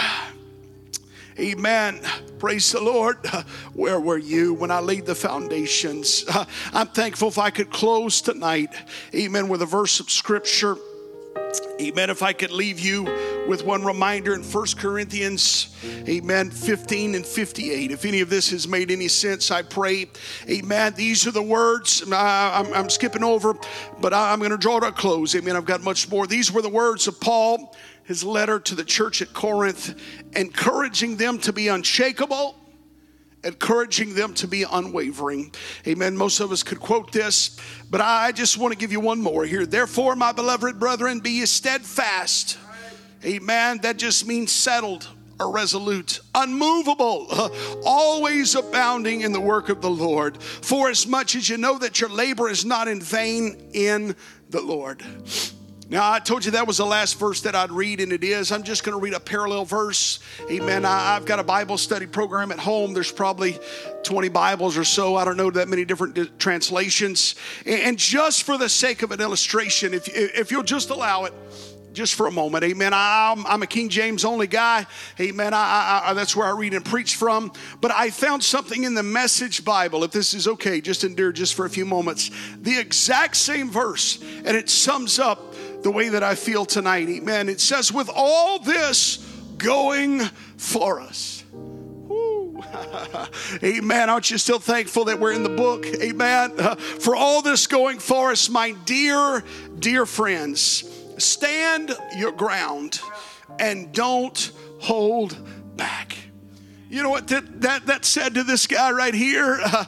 Amen. Praise the Lord. Where were you when I laid the foundations? I'm thankful if I could close tonight, amen, with a verse of scripture. Amen. If I could leave you with one reminder in First Corinthians, amen, fifteen and fifty-eight. If any of this has made any sense, I pray, amen. These are the words. I'm, I'm skipping over, but I'm going to draw to a close. Amen. I've got much more. These were the words of Paul, his letter to the church at Corinth, encouraging them to be unshakable, encouraging them to be unwavering. Amen. Most of us could quote this, but I just want to give you one more here. Therefore, my beloved brethren, be ye steadfast. Amen. That just means settled or resolute, unmovable, uh, always abounding in the work of the Lord. For as much as you know that your labor is not in vain in the Lord. Now, I told you that was the last verse that I'd read, and it is. I'm just going to read a parallel verse. Amen. I, I've got a Bible study program at home. There's probably twenty Bibles or so. I don't know that many different di- translations. And, and just for the sake of an illustration, if, if you'll just allow it, just for a moment, amen. I'm, I'm a King James only guy, amen. I, I, that's where I read and preach from. But I found something in the Message Bible, if this is okay, just endure just for a few moments. The exact same verse, and it sums up the way that I feel tonight, amen. It says, with all this going for us. Woo. Amen. Aren't you still thankful that we're in the book? Amen. Uh, for all this going for us, my dear, dear friends, stand your ground and don't hold back. You know what that, that, that said to this guy right here? Uh,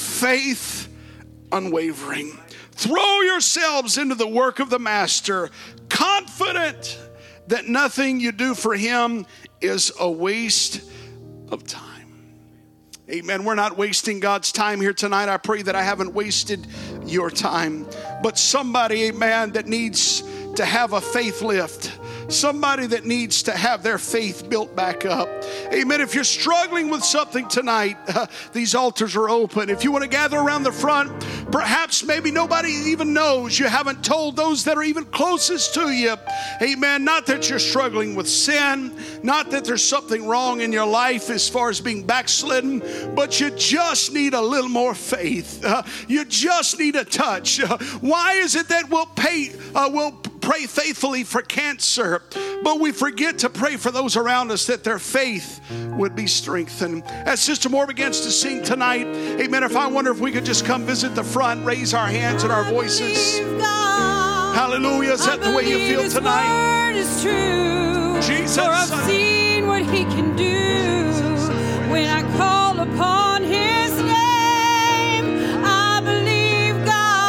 faith unwavering. Throw yourselves into the work of the master, confident that nothing you do for him is a waste of time. Amen. We're not wasting God's time here tonight. I pray that I haven't wasted your time. But somebody, amen, that needs to have a faith lift. Somebody that needs to have their faith built back up. Amen. If you're struggling with something tonight, uh, these altars are open. If you want to gather around the front, perhaps maybe nobody even knows. You haven't told those that are even closest to you. Amen. Not that you're struggling with sin. Not that there's something wrong in your life as far as being backslidden. But you just need a little more faith. Uh, you just need a touch. Uh, why is it that we'll pay, uh, we'll pray faithfully for cancer, but we forget to pray for those around us that their faith would be strengthened? As Sister Moore begins to sing tonight, amen, if I wonder if we could just come visit the front, raise our hands and our voices. Hallelujah. Is that the way you feel tonight? Jesus, for I've seen what he can do when I call upon his name. I believe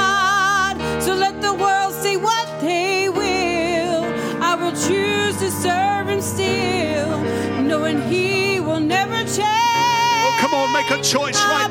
God, so let the world see what they will. I will choose to serve him still. make a choice right